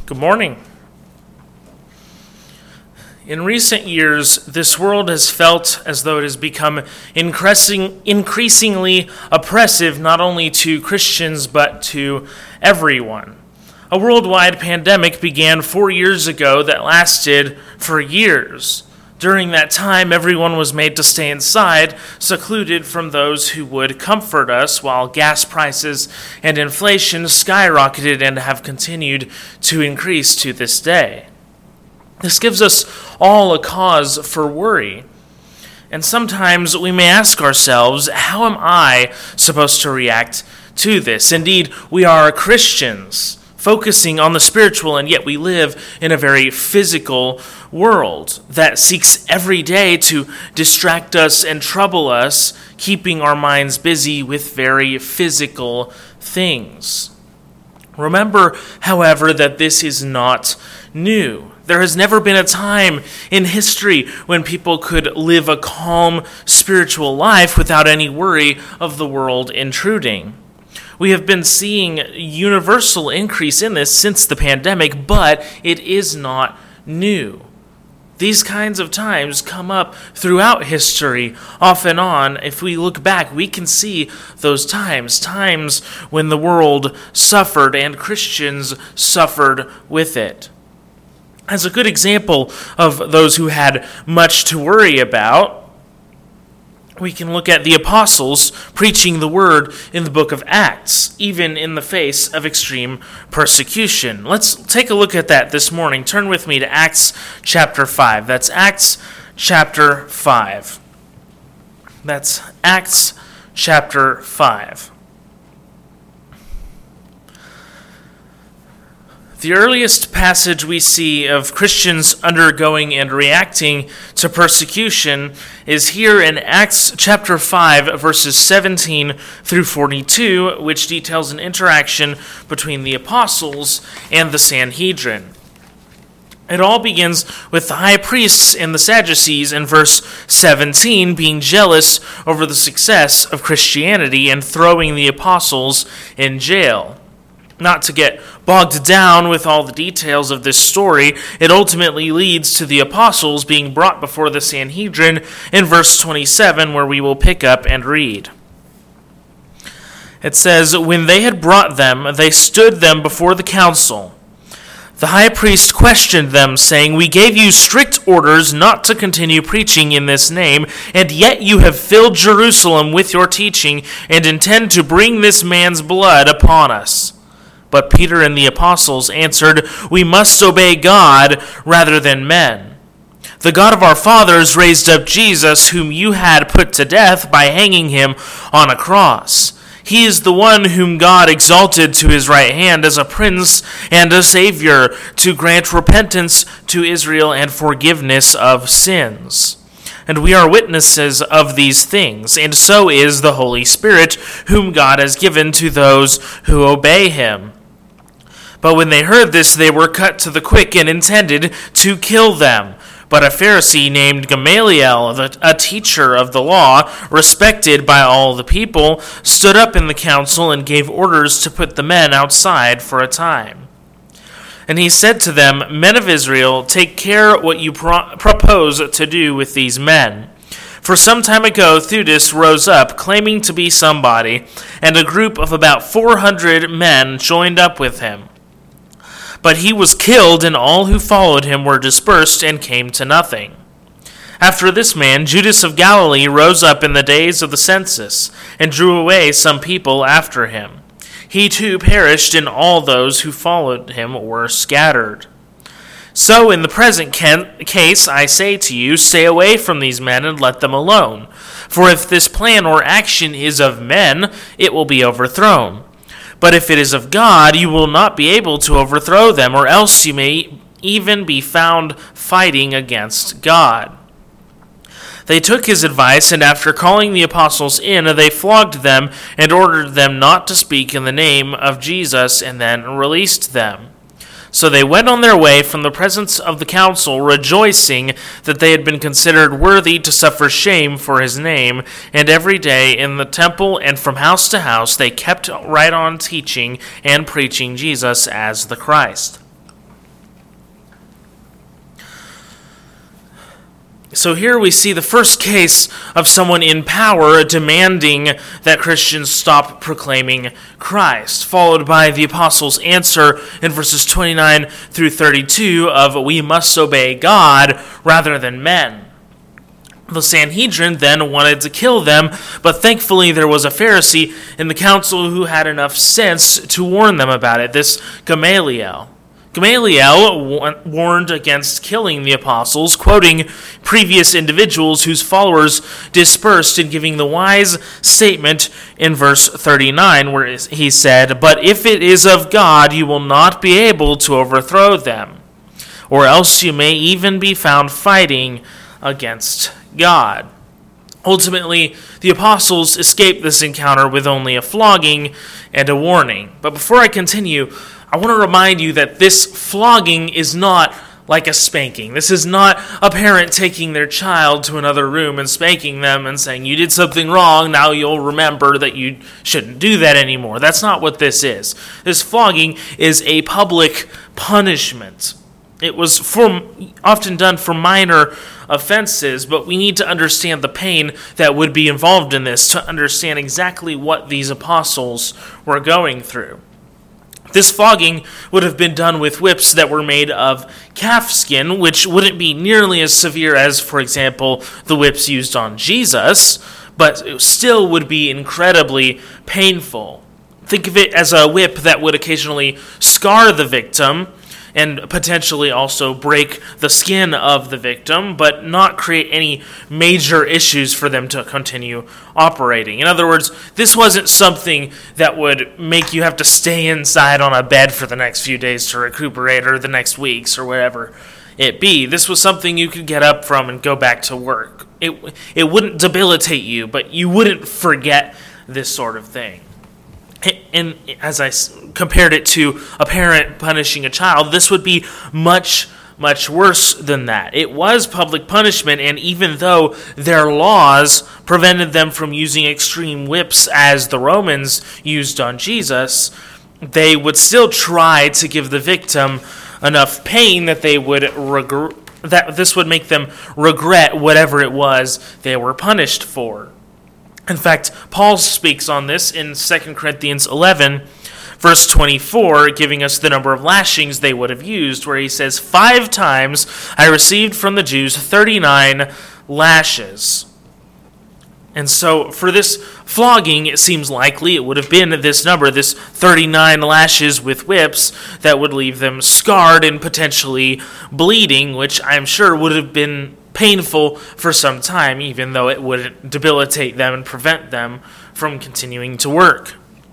Good morning. In recent years, this world has felt as though it has become increasingly oppressive not only to Christians but to everyone. A worldwide pandemic began 4 years ago that lasted for years. During that time, everyone was made to stay inside, secluded from those who would comfort us, while gas prices and inflation skyrocketed and have continued to increase to this day. This gives us all a cause for worry. And sometimes we may ask ourselves, how am I supposed to react to this? Indeed, we are Christians, focusing on the spiritual, and yet we live in a very physical world that seeks every day to distract us and trouble us, keeping our minds busy with very physical things. Remember, however, that this is not new. There has never been a time in history when people could live a calm spiritual life without any worry of the world intruding. We have been seeing universal increase in this since the pandemic, but it is not new. These kinds of times come up throughout history, off and on. If we look back, we can see those times when the world suffered and Christians suffered with it. As a good example of those who had much to worry about, we can look at the apostles preaching the word in the book of Acts, even in the face of extreme persecution. Let's take a look at that this morning. Turn with me to Acts chapter 5. That's Acts chapter 5. That's Acts chapter 5. The earliest passage we see of Christians undergoing and reacting to persecution is here in Acts chapter 5, verses 17 through 42, which details an interaction between the apostles and the Sanhedrin. It all begins with the high priests and the Sadducees in verse 17 being jealous over the success of Christianity and throwing the apostles in jail. Not to get bogged down with all the details of this story, it ultimately leads to the apostles being brought before the Sanhedrin in verse 27, where we will pick up and read. It says, "When they had brought them, they stood them before the council. The high priest questioned them, saying, 'We gave you strict orders not to continue preaching in this name, and yet you have filled Jerusalem with your teaching and intend to bring this man's blood upon us.' But Peter and the apostles answered, 'We must obey God rather than men. The God of our fathers raised up Jesus, whom you had put to death by hanging him on a cross. He is the one whom God exalted to his right hand as a prince and a savior, to grant repentance to Israel and forgiveness of sins. And we are witnesses of these things, and so is the Holy Spirit, whom God has given to those who obey him.' But when they heard this, they were cut to the quick and intended to kill them. But a Pharisee named Gamaliel, a teacher of the law, respected by all the people, stood up in the council and gave orders to put the men outside for a time. And he said to them, 'Men of Israel, take care what you propose to do with these men. For some time ago, Theudas rose up, claiming to be somebody, and a group of about 400 men joined up with him. But he was killed, and all who followed him were dispersed and came to nothing. After this man, Judas of Galilee rose up in the days of the census, and drew away some people after him. He too perished, and all those who followed him were scattered. So in the present case, I say to you, stay away from these men and let them alone. For if this plan or action is of men, it will be overthrown. But if it is of God, you will not be able to overthrow them, or else you may even be found fighting against God.' They took his advice, and after calling the apostles in, they flogged them and ordered them not to speak in the name of Jesus, and then released them. So they went on their way from the presence of the council, rejoicing that they had been considered worthy to suffer shame for his name. And every day in the temple and from house to house they kept right on teaching and preaching Jesus as the Christ. So here we see the first case of someone in power demanding that Christians stop proclaiming Christ, followed by the apostles' answer in verses 29 through 32 of we must obey God rather than men. The Sanhedrin then wanted to kill them, but thankfully there was a Pharisee in the council who had enough sense to warn them about it, this Gamaliel. Gamaliel warned against killing the apostles, quoting previous individuals whose followers dispersed and giving the wise statement in verse 39, where he said, "But if it is of God, you will not be able to overthrow them, or else you may even be found fighting against God." Ultimately, the apostles escaped this encounter with only a flogging and a warning. But before I continue, I want to remind you that this flogging is not like a spanking. This is not a parent taking their child to another room and spanking them and saying, "You did something wrong, now you'll remember that you shouldn't do that anymore." That's not what this is. This flogging is a public punishment. It was often done for minor offenses, but we need to understand the pain that would be involved in this to understand exactly what these apostles were going through. This flogging would have been done with whips that were made of calf skin, which wouldn't be nearly as severe as, for example, the whips used on Jesus, but it still would be incredibly painful. Think of it as a whip that would occasionally scar the victim and potentially also break the skin of the victim, but not create any major issues for them to continue operating. In other words, this wasn't something that would make you have to stay inside on a bed for the next few days to recuperate, or the next weeks, or whatever it be. This was something you could get up from and go back to work. It wouldn't debilitate you, but you wouldn't forget this sort of thing. And as I compared it to a parent punishing a child, this would be much, much worse than that. It was public punishment, and even though their laws prevented them from using extreme whips as the Romans used on Jesus, they would still try to give the victim enough pain that they would that this would make them regret whatever it was they were punished for. In fact, Paul speaks on this in 2 Corinthians 11, verse 24, giving us the number of lashings they would have used, where he says, 5 times I received from the Jews 39 lashes. And so for this flogging, it seems likely it would have been this number, this 39 lashes with whips that would leave them scarred and potentially bleeding, which I'm sure would have been painful for some time, even though it wouldn't debilitate them and prevent them from continuing to work.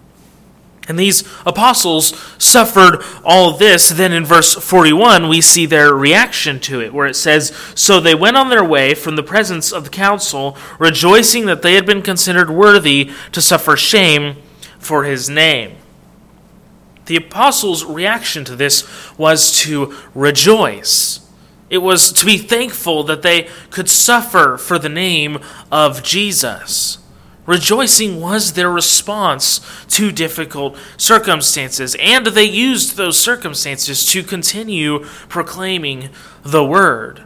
And these apostles suffered all this. Then in verse 41, we see their reaction to it, where it says, "So they went on their way from the presence of the council, rejoicing that they had been considered worthy to suffer shame for his name." The apostles' reaction to this was to rejoice. It was to be thankful that they could suffer for the name of Jesus. Rejoicing was their response to difficult circumstances, and they used those circumstances to continue proclaiming the word.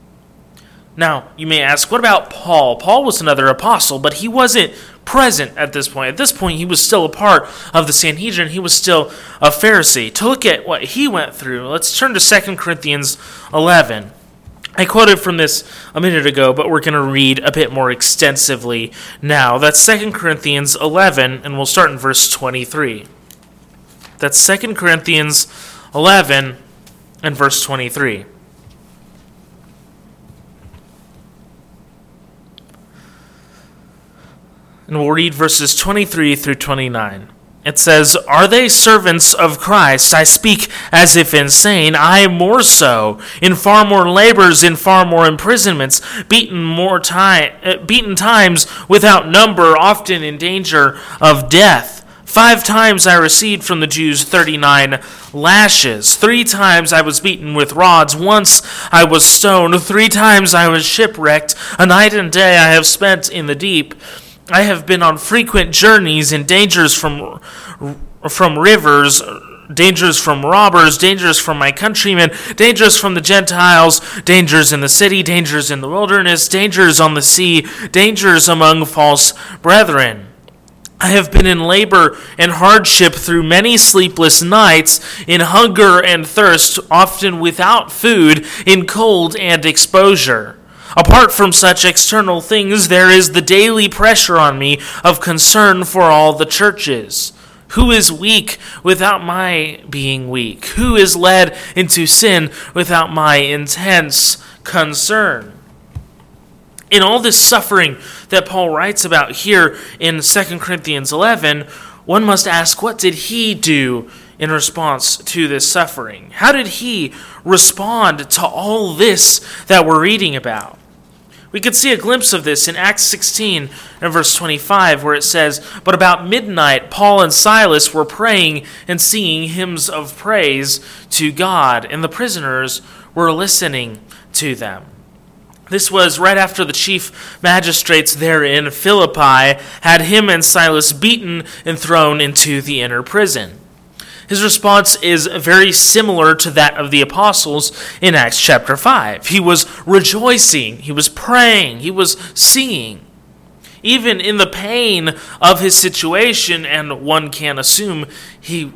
Now, you may ask, what about Paul? Paul was another apostle, but he wasn't present at this point. At this point, he was still a part of the Sanhedrin. He was still a Pharisee. To look at what he went through, let's turn to 2 Corinthians 11. I quoted from this a minute ago, but we're going to read a bit more extensively now. That's 2 Corinthians 11, and we'll start in verse 23. That's 2 Corinthians 11 and verse 23. And we'll read verses 23 through 29. It says, "Are they servants of Christ? I speak as if insane. I more so, in far more labors, in far more imprisonments, beaten times without number, often in danger of death. 5 times I received from the Jews 39 lashes. 3 times I was beaten with rods. Once I was stoned. 3 times I was shipwrecked. A night and day I have spent in the deep. I have been on frequent journeys in dangers from rivers, dangers from robbers, dangers from my countrymen, dangers from the Gentiles, dangers in the city, dangers in the wilderness, dangers on the sea, dangers among false brethren. I have been in labor and hardship through many sleepless nights, in hunger and thirst, often without food, in cold and exposure. Apart from such external things, there is the daily pressure on me of concern for all the churches. Who is weak without my being weak? Who is led into sin without my intense concern? In all this suffering that Paul writes about here in 2 Corinthians 11, one must ask, what did he do in response to this suffering? How did he respond to all this that we're reading about? We could see a glimpse of this in Acts 16 and verse 25, where it says, "But about midnight Paul and Silas were praying and singing hymns of praise to God, and the prisoners were listening to them." This was right after the chief magistrates there in Philippi had him and Silas beaten and thrown into the inner prison. His response is very similar to that of the apostles in Acts chapter 5. He was rejoicing, he was praying, he was singing. Even in the pain of his situation, and one can assume he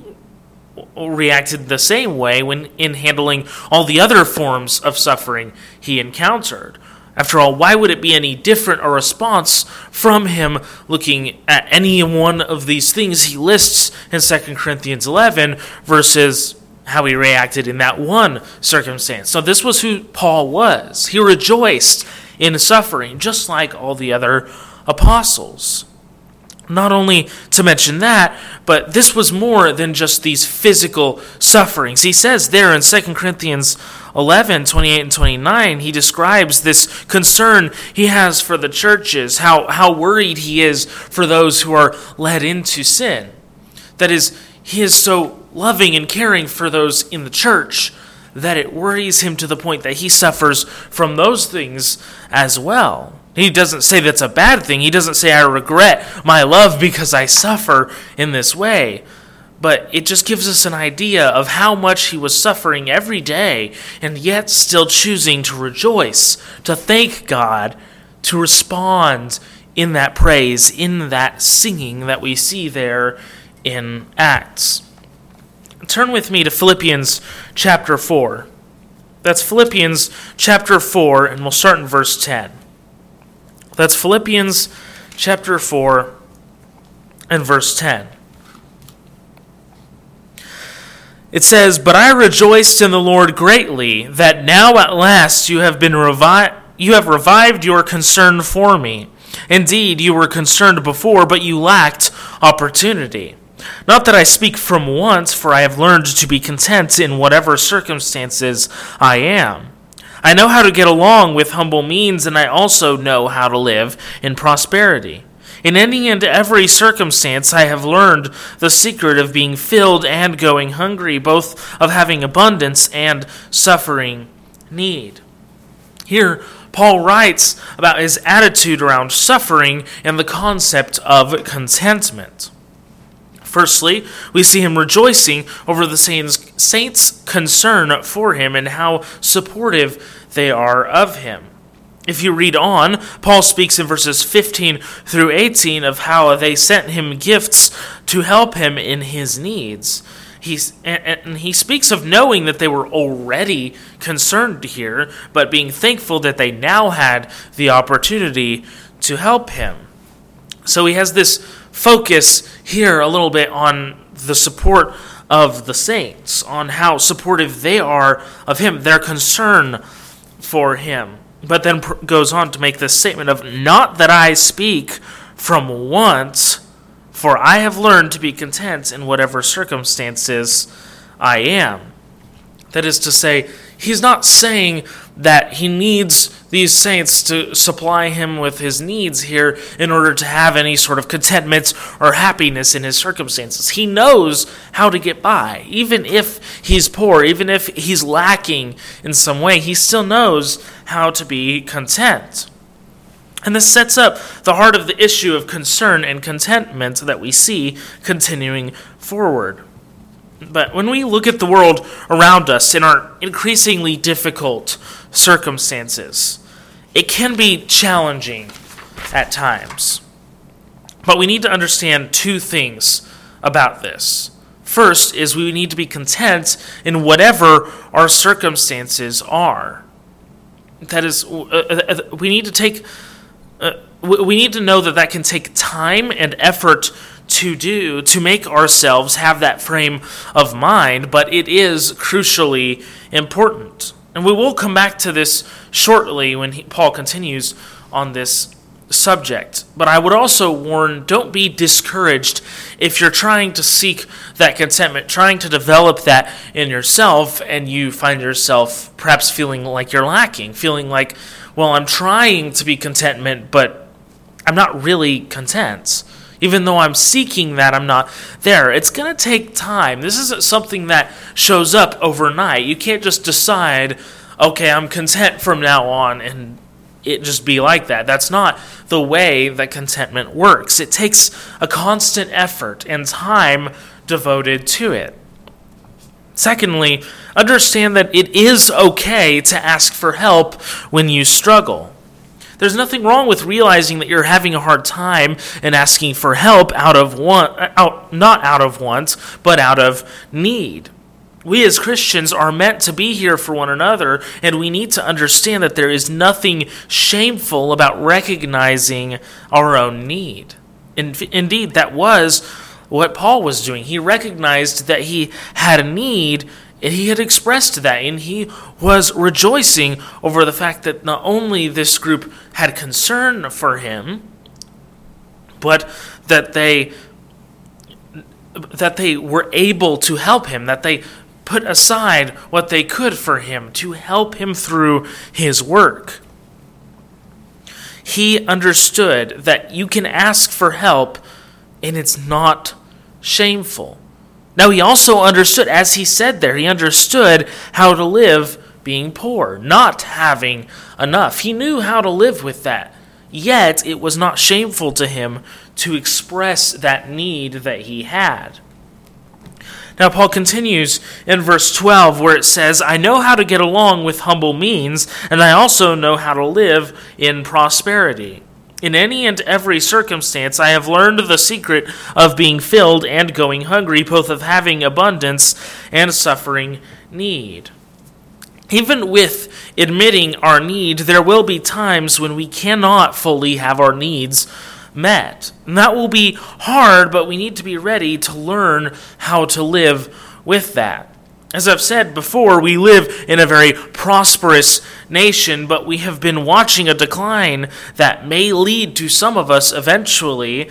reacted the same way when in handling all the other forms of suffering he encountered. After all, why would it be any different a response from him looking at any one of these things he lists in 2 Corinthians 11 versus how he reacted in that one circumstance? So this was who Paul was. He rejoiced in suffering, just like all the other apostles. Not only to mention that, but this was more than just these physical sufferings. He says there in 2 Corinthians 11, 28 and 29, he describes this concern he has for the churches, how worried he is for those who are led into sin. That is, he is so loving and caring for those in the church that it worries him to the point that he suffers from those things as well. He doesn't say that's a bad thing. He doesn't say, I regret my love because I suffer in this way. But it just gives us an idea of how much he was suffering every day, and yet still choosing to rejoice, to thank God, to respond in that praise, in that singing that we see there in Acts. Turn with me to Philippians chapter 4. That's Philippians chapter 4, and we'll start in verse 10. That's Philippians chapter 4 and verse 10. It says, "But I rejoiced in the Lord greatly, that now at last you have revived your concern for me. Indeed, you were concerned before, but you lacked opportunity. Not that I speak from want, for I have learned to be content in whatever circumstances I am. I know how to get along with humble means, and I also know how to live in prosperity. In any and every circumstance I have learned the secret of being filled and going hungry, both of having abundance and suffering need." Here, Paul writes about his attitude around suffering and the concept of contentment. Firstly, we see him rejoicing over the saints' concern for him and how supportive they are of him. If you read on, Paul speaks in verses 15 through 18 of how they sent him gifts to help him in his needs. And he speaks of knowing that they were already concerned here, but being thankful that they now had the opportunity to help him. So he has this focus here a little bit on the support of the saints, on how supportive they are of him, their concern for him. But then goes on to make this statement of, "Not that I speak from want, for I have learned to be content in whatever circumstances I am." That is to say, he's not saying that he needs these saints to supply him with his needs here in order to have any sort of contentment or happiness in his circumstances. He knows how to get by. Even if he's poor, even if he's lacking in some way, he still knows how to be content. And this sets up the heart of the issue of concern and contentment that we see continuing forward. But when we look at the world around us in our increasingly difficult circumstances, it can be challenging at times. But we need to understand two things about this. First is we need to be content in whatever our circumstances are. That is, we need to know that can take time and effort to make ourselves have that frame of mind, but it is crucially important. And we will come back to this shortly when Paul continues on this subject. But I would also warn, don't be discouraged if you're trying to seek that contentment, trying to develop that in yourself, and you find yourself perhaps feeling like you're lacking, feeling like, well, I'm trying to be contentment, but I'm not really content. Even though I'm seeking that, I'm not there. It's going to take time. This isn't something that shows up overnight. You can't just decide, okay, I'm content from now on, and it just be like that. That's not the way that contentment works. It takes a constant effort and time devoted to it. Secondly, understand that it is okay to ask for help when you struggle. There's nothing wrong with realizing that you're having a hard time and asking for help not out of want, but out of need. We as Christians are meant to be here for one another, and we need to understand that there is nothing shameful about recognizing our own need. Indeed, that was what Paul was doing. He recognized that he had a need, and he had expressed that, and he was rejoicing over the fact that not only this group had concern for him, but that they were able to help him, that they put aside what they could for him to help him through his work. He understood that you can ask for help, and it's not shameful. Now, he also understood, as he said there, he understood how to live being poor, not having enough. He knew how to live with that. Yet, it was not shameful to him to express that need that he had. Now, Paul continues in verse 12 where it says, I know how to get along with humble means, and I also know how to live in prosperity. In any and every circumstance, I have learned the secret of being filled and going hungry, both of having abundance and suffering need. Even with admitting our need, there will be times when we cannot fully have our needs met. And that will be hard, but we need to be ready to learn how to live with that. As I've said before, we live in a very prosperous nation, but we have been watching a decline that may lead to some of us eventually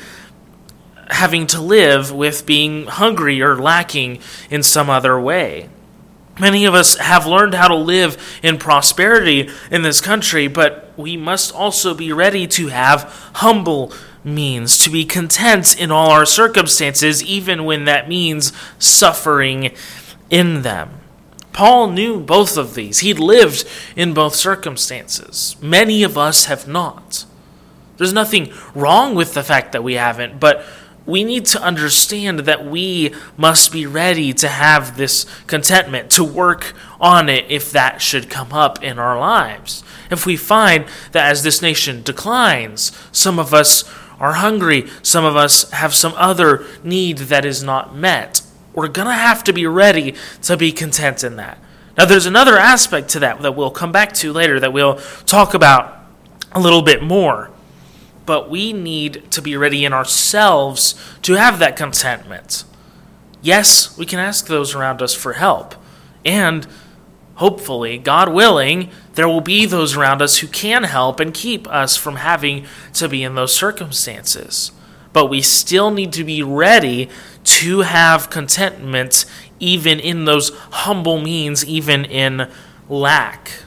having to live with being hungry or lacking in some other way. Many of us have learned how to live in prosperity in this country, but we must also be ready to have humble means, to be content in all our circumstances, even when that means suffering in them. Paul knew both of these. He'd lived in both circumstances. Many of us have not. There's nothing wrong with the fact that we haven't, but we need to understand that we must be ready to have this contentment, to work on it if that should come up in our lives. If we find that as this nation declines, some of us are hungry, some of us have some other need that is not met, we're going to have to be ready to be content in that. Now, there's another aspect to that we'll come back to later that we'll talk about a little bit more. But we need to be ready in ourselves to have that contentment. Yes, we can ask those around us for help. And hopefully, God willing, there will be those around us who can help and keep us from having to be in those circumstances. But we still need to be ready to have contentment even in those humble means, even in lack.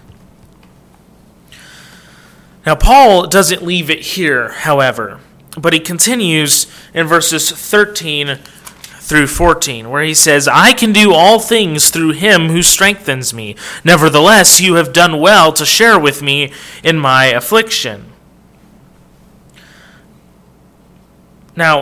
Now, Paul doesn't leave it here, however, but he continues in verses 13 through 14, where he says, I can do all things through him who strengthens me. Nevertheless, you have done well to share with me in my affliction. Now,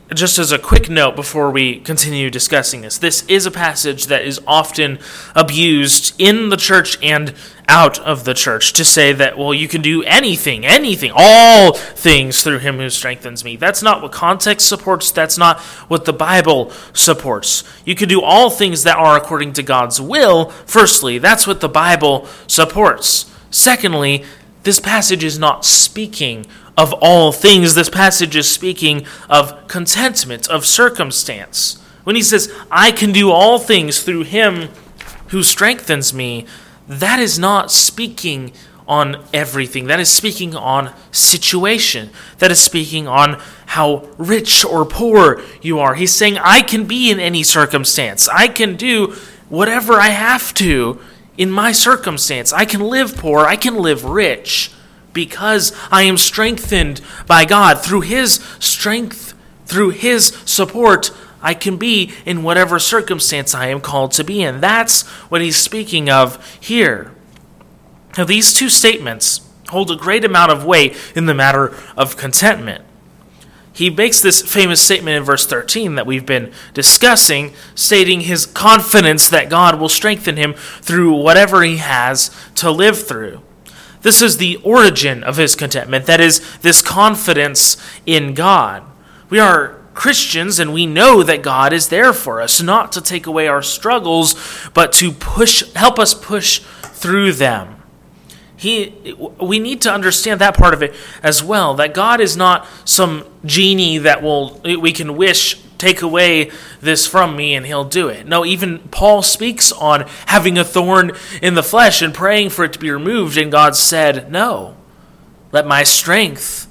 just as a quick note before we continue discussing this is a passage that is often abused in the church and out of the church to say that, well, you can do anything, all things through him who strengthens me. That's not what context supports. That's not what the Bible supports. You can do all things that are according to God's will. Firstly, that's what the Bible supports. Secondly, this passage is not speaking of all things. This passage is speaking of contentment, of circumstance. When he says, I can do all things through him who strengthens me, that is not speaking on everything. That is speaking on situation. That is speaking on how rich or poor you are. He's saying, I can be in any circumstance. I can do whatever I have to in my circumstance. I can live poor. I can live rich, because I am strengthened by God. Through his strength, through his support, I can be in whatever circumstance I am called to be in. That's what he's speaking of here. Now, these two statements hold a great amount of weight in the matter of contentment. He makes this famous statement in verse 13 that we've been discussing, stating his confidence that God will strengthen him through whatever he has to live through. This is the origin of his contentment. That is, this confidence in God. We are Christians, and we know that God is there for us, not to take away our struggles, but to help us push through them. We need to understand that part of it as well, that God is not some genie that we can wish, take away this from me, and he'll do it. No, even Paul speaks on having a thorn in the flesh and praying for it to be removed, and God said, no, let my strength,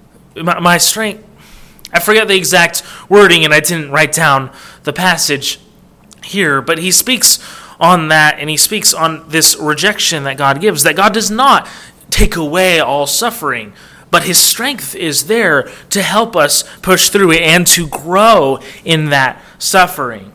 I forget the exact wording, and I didn't write down the passage here, but he speaks on that, and he speaks on this rejection that God gives, that God does not take away all suffering, but his strength is there to help us push through it and to grow in that suffering.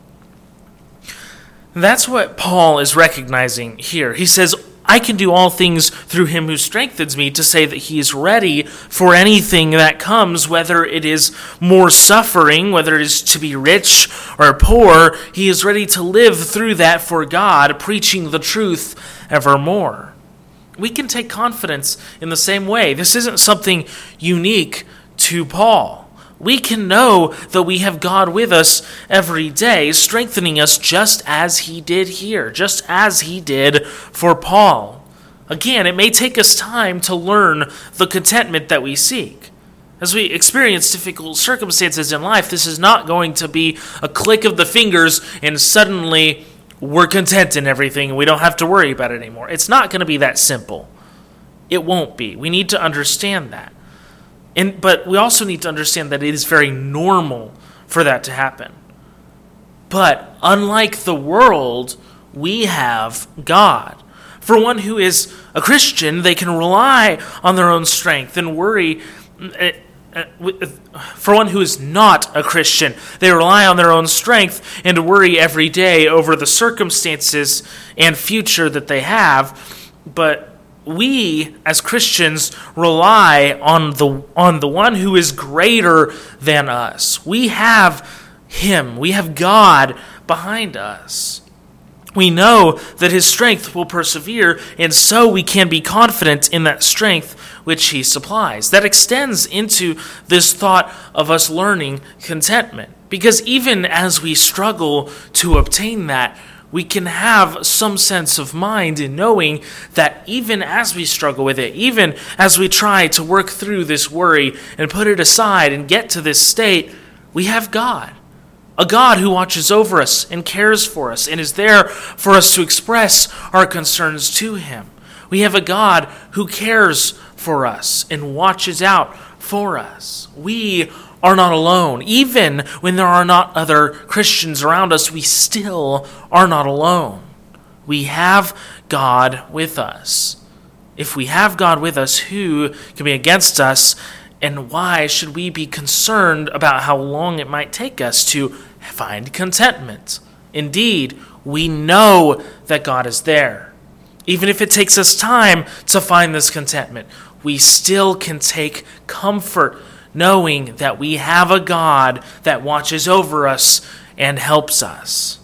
That's what Paul is recognizing here. He says, I can do all things through him who strengthens me, to say that he is ready for anything that comes, whether it is more suffering, whether it is to be rich or poor. He is ready to live through that for God, preaching the truth evermore. We can take confidence in the same way. This isn't something unique to Paul. We can know that we have God with us every day, strengthening us just as he did here, just as he did for Paul. Again, it may take us time to learn the contentment that we seek. As we experience difficult circumstances in life, this is not going to be a click of the fingers and suddenly we're content in everything and we don't have to worry about it anymore. It's not going to be that simple. It won't be. We need to understand that. But we also need to understand that it is very normal for that to happen. But unlike the world, we have God. For one who is a Christian, they can rely on their own strength and worry. For one who is not a Christian, they rely on their own strength and worry every day over the circumstances and future that they have. But we, as Christians, rely on the one who is greater than us. We have him. We have God behind us. We know that his strength will persevere, and so we can be confident in that strength which he supplies. That extends into this thought of us learning contentment. Because even as we struggle to obtain that, we can have some sense of mind in knowing that even as we struggle with it, even as we try to work through this worry and put it aside and get to this state, we have God. A God who watches over us and cares for us and is there for us to express our concerns to him. We have a God who cares for us and watches out for us. We are not alone. Even when there are not other Christians around us, we still are not alone. We have God with us. If we have God with us, who can be against us? And why should we be concerned about how long it might take us to find contentment? Indeed, we know that God is there. Even if it takes us time to find this contentment, we still can take comfort knowing that we have a God that watches over us and helps us.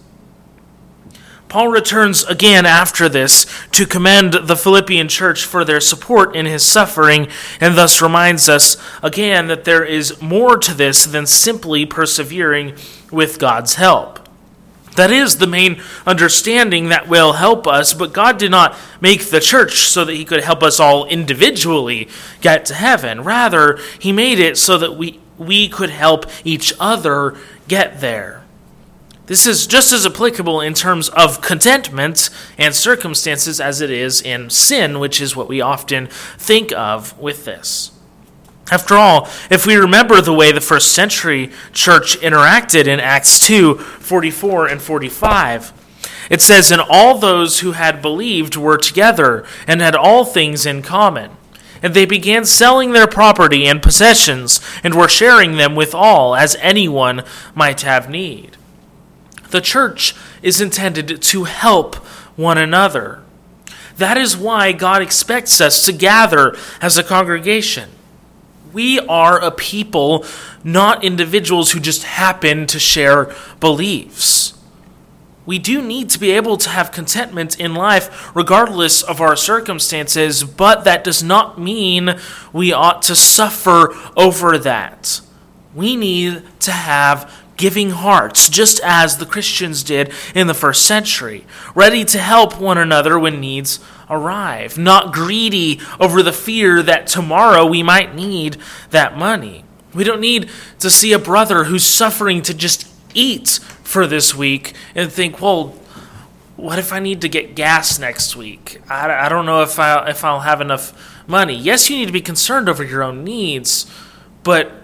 Paul returns again after this to commend the Philippian church for their support in his suffering, and thus reminds us again that there is more to this than simply persevering with God's help. That is the main understanding that will help us, but God did not make the church so that he could help us all individually get to heaven. Rather, he made it so that we could help each other get there. This is just as applicable in terms of contentment and circumstances as it is in sin, which is what we often think of with this. After all, if we remember the way the first century church interacted in Acts 2:44 and 45, it says, "And all those who had believed were together and had all things in common. And they began selling their property and possessions and were sharing them with all, as anyone might have need." The church is intended to help one another. That is why God expects us to gather as a congregation. We are a people, not individuals who just happen to share beliefs. We do need to be able to have contentment in life regardless of our circumstances, but that does not mean we ought to suffer over that. We need to have giving hearts, just as the Christians did in the first century, ready to help one another when needs arrive, not greedy over the fear that tomorrow we might need that money. We don't need to see a brother who's suffering to just eat for this week and think, well, what if I need to get gas next week? I don't know if I'll have enough money. Yes, you need to be concerned over your own needs, but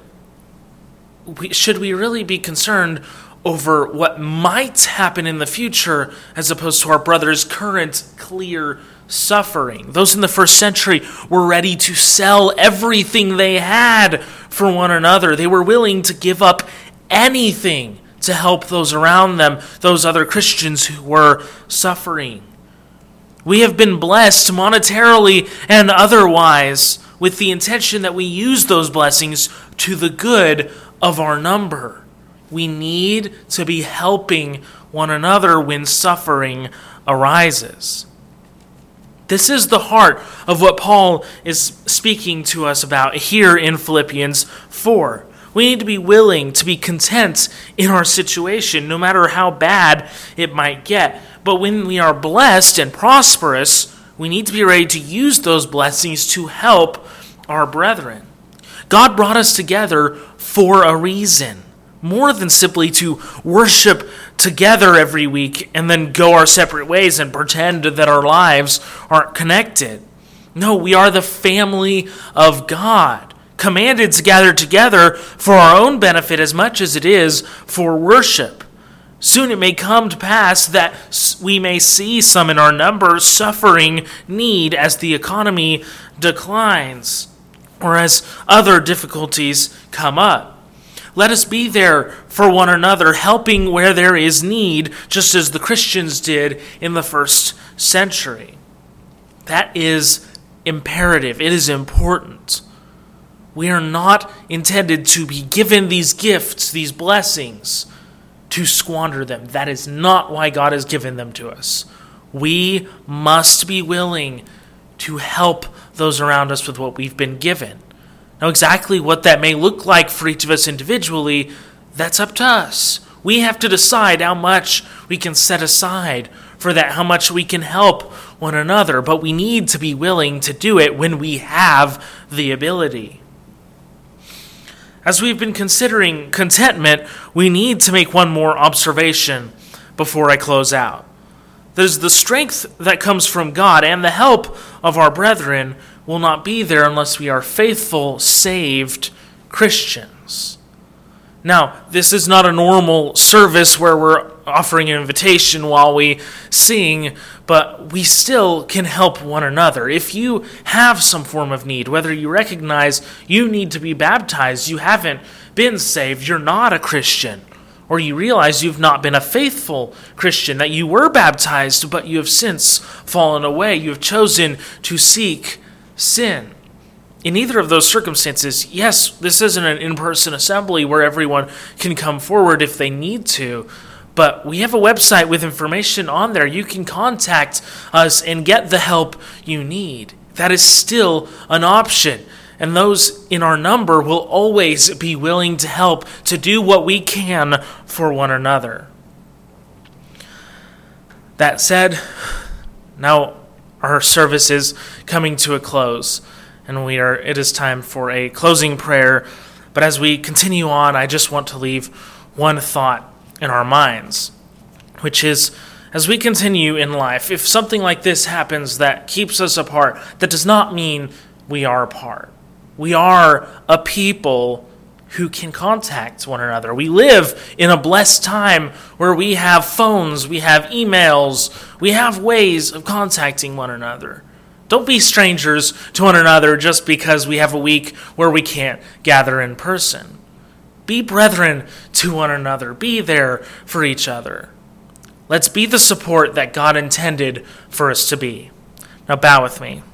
should we really be concerned over what might happen in the future as opposed to our brother's current clear suffering? Those in the first century were ready to sell everything they had for one another. They were willing to give up anything to help those around them, those other Christians who were suffering. We have been blessed monetarily and otherwise with the intention that we use those blessings to the good of our number. We need to be helping one another when suffering arises. This is the heart of what Paul is speaking to us about here in Philippians 4. We need to be willing to be content in our situation, no matter how bad it might get. But when we are blessed and prosperous, we need to be ready to use those blessings to help our brethren. God brought us together for a reason, more than simply to worship together every week and then go our separate ways and pretend that our lives aren't connected. No, we are the family of God, commanded to gather together for our own benefit as much as it is for worship. Soon it may come to pass that we may see some in our number suffering need as the economy declines, or as other difficulties come up. Let us be there for one another, helping where there is need, just as the Christians did in the first century. That is imperative. It is important. We are not intended to be given these gifts, these blessings, to squander them. That is not why God has given them to us. We must be willing to help those around us with what we've been given. Now, exactly what that may look like for each of us individually, that's up to us. We have to decide how much we can set aside for that, how much we can help one another, but we need to be willing to do it when we have the ability. As we've been considering contentment, we need to make one more observation before I close out. There's the strength that comes from God, and the help of our brethren will not be there unless we are faithful, saved Christians. Now, this is not a normal service where we're offering an invitation while we sing, but we still can help one another. If you have some form of need, whether you recognize you need to be baptized, you haven't been saved, you're not a Christian, or you realize you've not been a faithful Christian, that you were baptized, but you have since fallen away, you have chosen to seek sin, in either of those circumstances, yes, this isn't an in-person assembly where everyone can come forward if they need to, but we have a website with information on there. You can contact us and get the help you need. That is still an option. And those in our number will always be willing to help, to do what we can for one another. That said, now our service is coming to a close, and it is time for a closing prayer. But as we continue on, I just want to leave one thought in our minds, which is, as we continue in life, if something like this happens that keeps us apart, that does not mean we are apart. We are a people who can contact one another. We live in a blessed time where we have phones, we have emails, we have ways of contacting one another. Don't be strangers to one another just because we have a week where we can't gather in person. Be brethren to one another. Be there for each other. Let's be the support that God intended for us to be. Now bow with me.